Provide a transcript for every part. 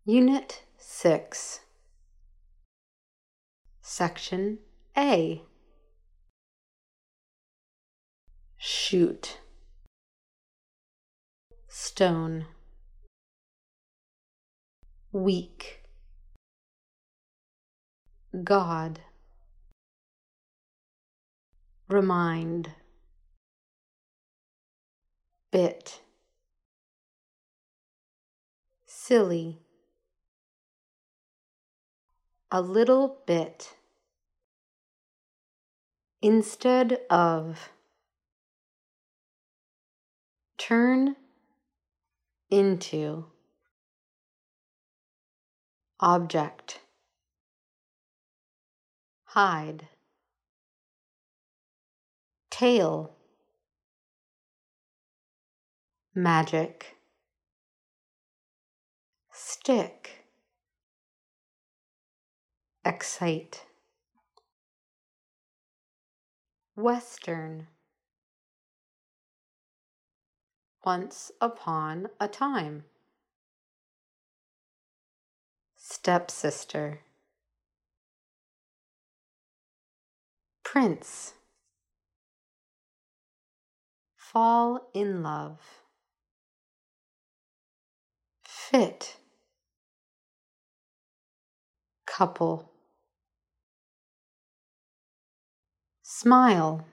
Unit 6, Section A. Shoot. Stone. Weak. God. Remind. Bit. Silly. A little bit. Instead of. Turn into. Object. Hide. Tail. Magic. Stick. Excite. Western. Once upon a time. Stepsister. Prince. Fall in love. Fit. Couple. Smile.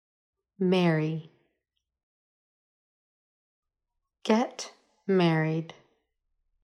Marry. Get married.